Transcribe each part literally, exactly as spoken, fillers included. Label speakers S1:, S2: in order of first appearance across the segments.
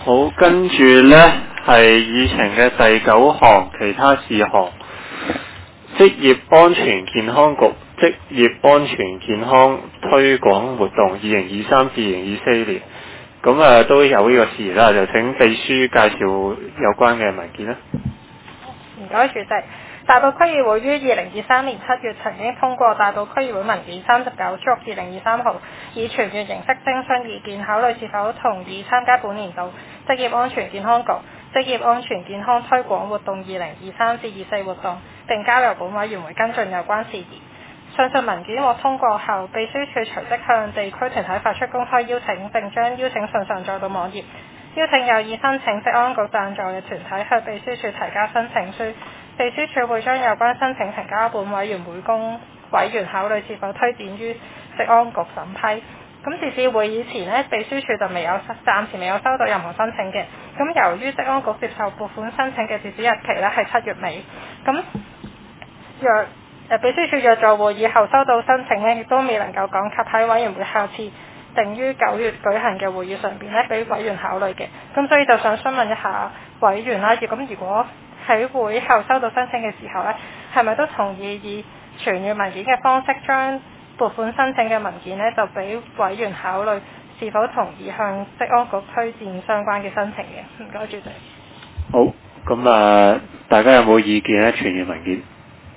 S1: 好，跟住呢係議程嘅第九項，其他事項。職業安全健康局職業安全健康推廣活動二零二三至二零二四年，咁啊都有呢個事宜啦，就請秘書介紹有關嘅文件啦。
S2: 唔該，主席。大埔區議會於二零二三年七月曾經通過大埔區議會文件三十九逐二零二三號，以全縣形式徵詢意見，考慮是否同意參加本年度職業安全健康局職業安全健康推廣活動二零二三至二四活動，並交由本委員會跟進有關事宜。上述文件獲通過後，秘書處隨即向地區團體發出公開邀請，並將邀請信上載到網頁。邀請有意申請職安局贊助嘅團體向秘書處提交申請書，秘書處會將有關申請呈交本委員會供委員考慮是否推展於職安局審批。咁截至會議前呢，秘書處就未有暫時未有收到任何申請嘅。咁由於職安局接受撥款申請嘅截止日期呢係七月尾，咁若誒秘書處約在會議後收到申請呢，亦都未能夠趕及喺委員會下次定於九月舉行嘅會議上邊咧，俾委員考慮嘅。咁所以就想詢問一下委員啦，咁如果喺會後收到申請嘅時候咧，係咪都同意以傳閱文件嘅方式將撥款申請嘅文件咧，就俾委員考慮是否同意向職安局推薦相關嘅申請嘅？唔該，主席。
S1: 好，咁啊，大家有冇意見咧？傳閱文件。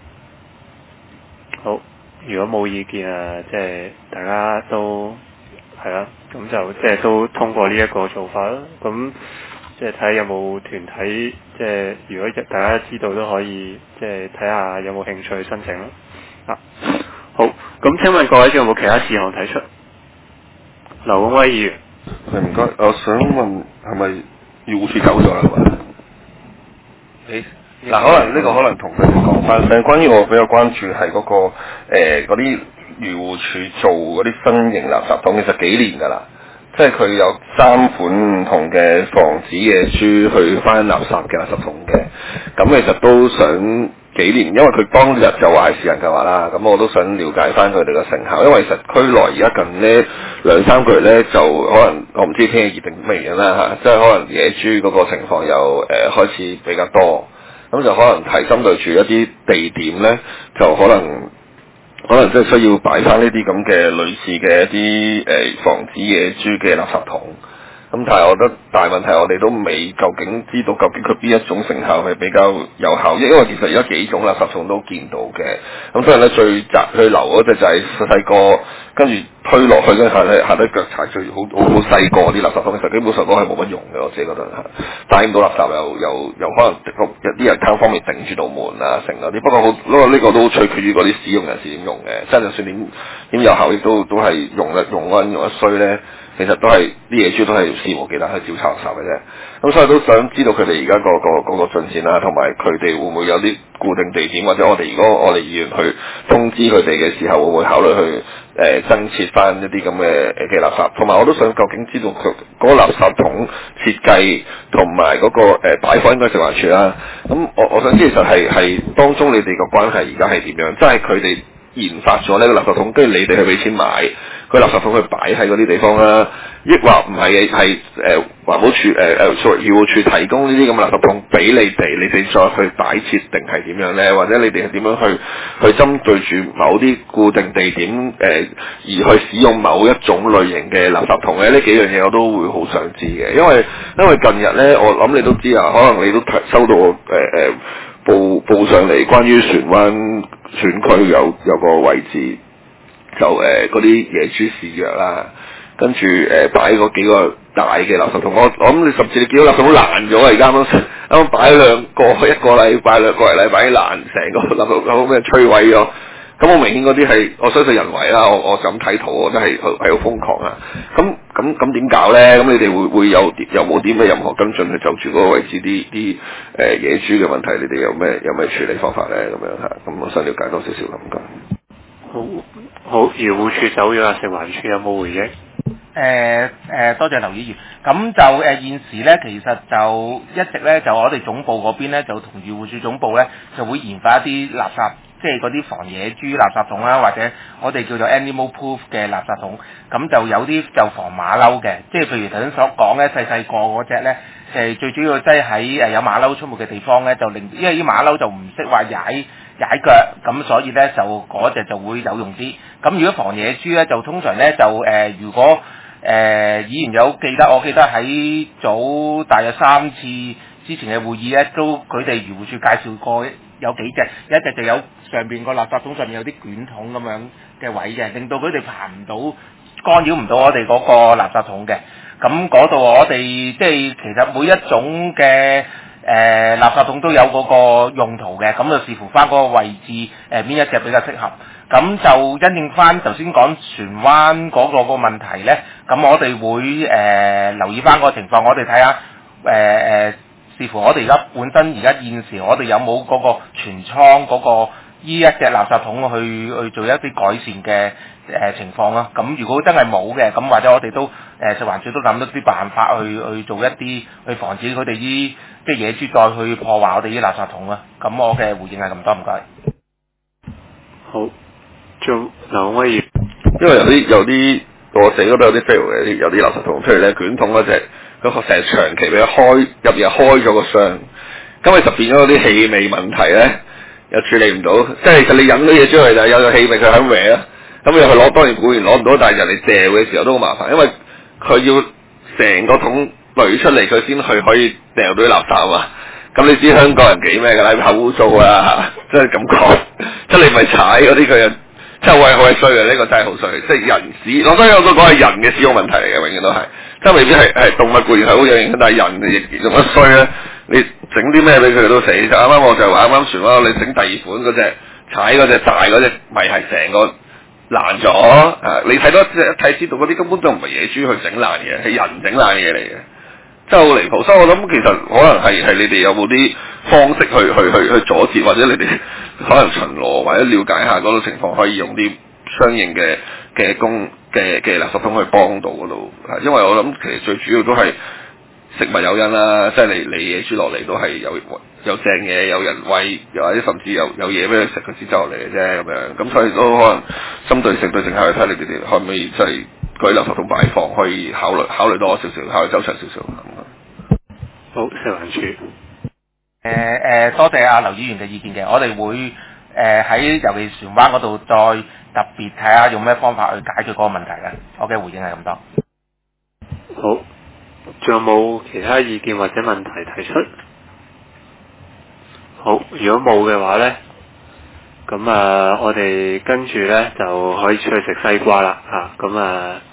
S1: 好，如果冇意見啊，即係大家都。係啦，咁就即係都通過呢一個做法啦。咁即係睇下有冇團體，即係如果大家知道都可以，即係睇下有冇興趣申請啦。啊，好，咁請問各位仲有冇其他事項提出？劉永威議員，
S3: 唔該，我想問係咪漁護署走咗啦？係嘛？誒，嗱，可能呢個可能同佢哋講翻聲，關於我比較關注係嗰、嗰個誒嗰啲。漁護署做嗰啲新型垃圾桶其實幾年㗎啦，即係佢有三款唔同嘅防止野豬去翻垃圾嘅垃圾桶嘅，咁其實都想幾年，因為佢當日就話係試行計劃啦，咁我都想了解翻佢哋嘅成效，因為其實區內而家近呢兩三個月呢，就可能我唔知天氣熱定咩原因啦嚇，即係可能野豬嗰個情況又誒、呃、開始比較多，咁就可能係針對住一啲地點呢，就可能。可能即係需要擺翻呢啲咁嘅類似嘅一啲誒、呃、防止野豬嘅垃圾桶，咁但係我覺得大問題我哋都未究竟知道究竟佢邊一種成效係比較有效益，因為其實而家幾種垃圾桶都見到嘅，咁所以咧最雜最流嗰隻就係細細個，跟住推落去跟住下底下底腳踩最好好好細個啲垃圾桶，其實基本上都係冇乜用嘅，我自己覺得係帶唔到垃圾又又又可能有啲人貪方面頂住道門啊成嗰啲，不過好不過呢個都取決於嗰啲使用人士點用嘅，真係就算點點有效益都都係用得用嗰陣用得衰咧。其實都係啲野豬都係肆無忌憚去照抄垃圾嘅啫，咁所以都想知道佢哋而家個個嗰個進展啦，同埋佢哋會唔會有啲固定地點，或者我哋如果我哋議員去通知佢哋嘅時候，會唔會考慮去誒、呃、增設翻一啲咁嘅嘅垃圾？同埋我都想究竟知道佢嗰個垃圾桶設計同埋嗰個誒擺放應該食環署啦。咁我我想知其實係係當中你哋個關係而家係點樣？即係佢哋研發咗呢個垃圾桶，跟住你哋去俾錢買。佢垃圾桶去擺喺嗰啲地方啦，抑或唔係嘅，係誒環保署誒誒 sorry 漁護署提供呢啲咁嘅垃圾桶俾你哋，你哋再去擺設定係點樣咧？或者你哋係點樣去去針對住某啲固定地點誒、呃、而去使用某一種類型嘅垃圾桶咧？呢幾樣嘢我都會好想知嘅，因為因為近日咧，我諗你都知啊，可能你都收到誒誒、呃、報報上嚟關於荃灣選區有有個位置。就誒嗰啲野豬肆虐啦，跟住誒擺嗰幾個大嘅垃圾桶，我我諗你甚至你見到垃圾桶爛咗啊！而家啱啱啱擺兩個一個禮拜兩個禮拜爛，成個垃圾桶咩摧毀咗。咁好明顯嗰啲係我相信人為啦，我我就咁睇圖，我真係係好瘋狂啊！咁咁咁點搞咧？咁你哋會會有有冇啲咩任何跟進去就住嗰個位置啲啲誒野豬嘅問題？你哋有咩有咩處理方法咧？咁樣嚇，咁我想了解多少少咁講。
S1: 好，好，漁護署走咗啊，食環署有冇回應？誒、
S4: 呃呃、多謝劉議員。咁就誒、呃、現時咧，其實就一直咧，就我哋總部嗰邊咧，就同漁護署總部咧，就會研發一啲垃圾即係嗰啲防野豬垃圾桶啦，或者我哋叫做 animal proof 嘅垃圾桶，咁就有啲就防馬騮嘅，即係譬如頭先所講咧，細細個嗰隻咧，誒最主要即係喺誒有馬騮出沒嘅地方咧，就令因為啲馬騮就唔識話踩踩腳，咁所以咧就嗰隻就會有用啲。咁如果防野豬咧，就通常咧就誒、呃、如果誒、呃、以前有記得，我記得喺早大約三次之前嘅會議咧，都佢哋漁護署介紹過有幾隻，有一隻就有上邊個垃圾桶上面有啲捲筒咁樣嘅位嘅，令到佢哋爬唔到，干擾唔到我哋嗰個垃圾桶嘅。咁嗰度我哋即係其實每一種嘅誒、呃、垃圾桶都有嗰個用途嘅，咁就視乎翻嗰個位置誒邊、呃、一隻比較適合。咁就因應翻頭先講船灣嗰個個問題咧，咁我哋會誒、呃、留意翻個情況，我哋睇下誒誒視乎我哋而家本身而家現時我哋有冇嗰個全倉嗰個依一隻垃圾桶去去做一啲改善嘅誒、呃、情況啦。咁如果真係冇嘅，咁或者我哋都誒食環署都諗到啲辦法去去做一啲去防止佢哋啲即係野豬再去破壞我哋啲垃圾桶啦。咁我嘅回應係咁多，唔該。
S1: 好。仲嗱，可以，
S3: 因為有啲有啲我死嗰度有啲 fail 嘅，有啲垃圾桶，譬如咧捲筒嗰隻，嗰個成日長期俾佢開入邊開咗個箱，咁咪就變咗嗰啲氣味問題咧，又處理唔到，即係其實你飲咗嘢出去就有個氣味佢喺搲啊，咁你去攞當然固然攞唔到，但係人哋掉嘅時候都好麻煩，因為佢要成個桶濾出嚟佢先去可以掉到啲垃圾啊嘛。咁你知香港人幾咩㗎啦，好污糟啊，即係咁講，即係你咪踩嗰啲佢又。真係好衰嘅，呢、這個真係好衰，即係人使，我所以我都講係人嘅使用問題嚟嘅，永遠都係，即係未必係係動物固然係好有影響，但係人亦用得衰咧，你整啲咩俾佢都死。就啱啱我就話啱啱船灣，你整第二款嗰隻踩嗰隻大嗰隻，咪係成個爛咗啊！你睇多一睇知道嗰啲根本就唔係野豬去整爛嘢，係人整爛嘢嚟嘅。真係好離譜，所以我諗其實可能係係你哋有冇啲方式去去去去阻截，或者你哋可能巡邏或者了解下嗰個情況，可以用啲相應嘅嘅工嘅嘅垃圾桶去幫到嗰度。因為我諗其實最主要都係食物誘因啦，即係你你野豬落嚟都係有有正嘢，有人餵，又或者甚至有有嘢俾佢食，佢先走落嚟嘅啫咁樣。咁所以都可能針對性對性下去睇你哋哋可唔可以即係嗰啲垃圾桶擺放可以考慮考慮多少少，考慮周詳少少。
S1: 好，食環署。誒
S4: 誒，多謝阿劉議員嘅意見嘅，我哋會誒喺、呃、尤其船灣嗰度再特別睇下用咩方法去解決嗰個問題啦。我嘅回應係咁多。
S1: 好，仲有冇其他意見或者問題提出？好，如果冇嘅話咧，咁啊，我哋跟住咧就可以出去食西瓜啦嚇，咁啊〜